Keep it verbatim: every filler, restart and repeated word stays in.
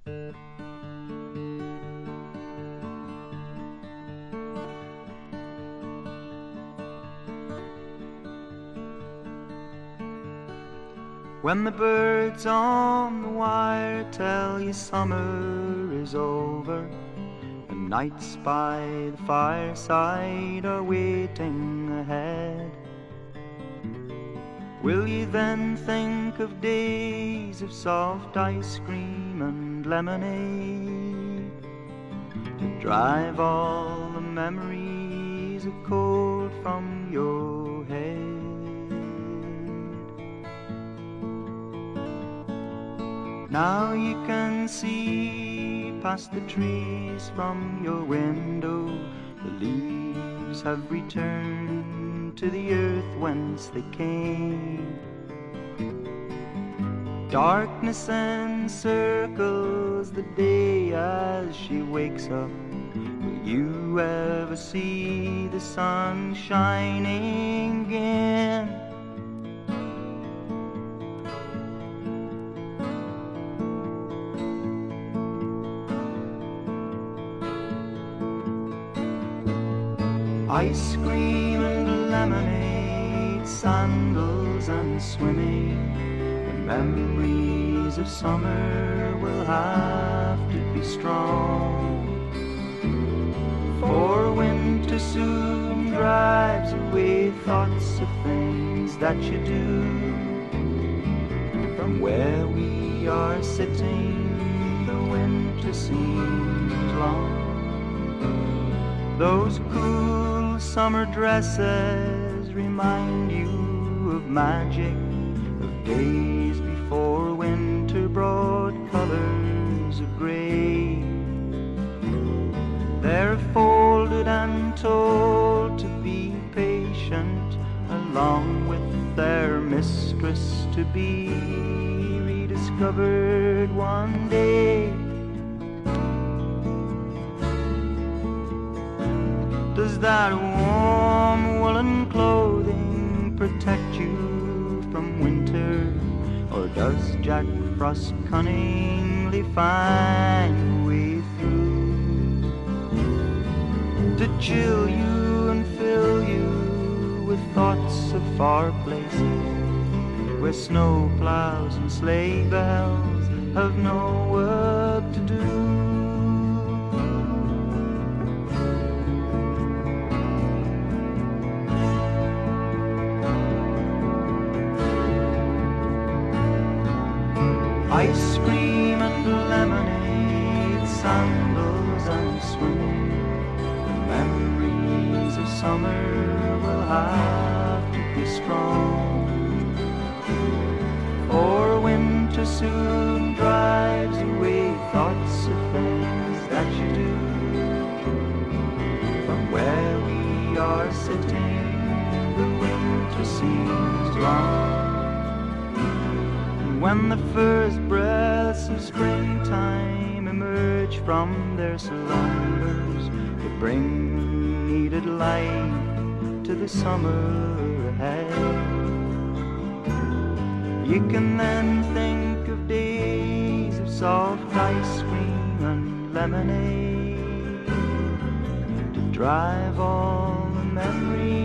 When the birds on the wire tell you summer is over, and nights by the fireside are waiting ahead, will you then think of days of soft ice cream and lemonade to drive all the memories of cold from your head? Now you can see past the trees from your window. The leaves have returned to the earth whence they came. Darkness encircles the day as she wakes up. Will you ever see the sun shining again? Ice cream and lemonade, sandals and swimming. The memories of summer will have to be strong, for winter soon drives away thoughts of things that you do. From where we are sitting, the winter seems long. Those cool summer dresses remind you of magic, of days before winter brought colors of gray. They're folded and told to be patient, along with their mistress to be rediscovered one day. Does that warm woolen clothing protect you from winter, or does Jack Frost cunningly find a way through to chill you and fill you with thoughts of far places where snow plows and sleigh bells have no work to do? Ice cream and lemonade, sandals and swimming. The memories of summer will have to be strong, for winter soon drives away thoughts of things that you do. From where we are sitting, the winter seems long. When the first breaths of springtime emerge from their slumbers to bring needed life to the summer ahead, you can then think of days of soft ice cream and lemonade to drive all the memories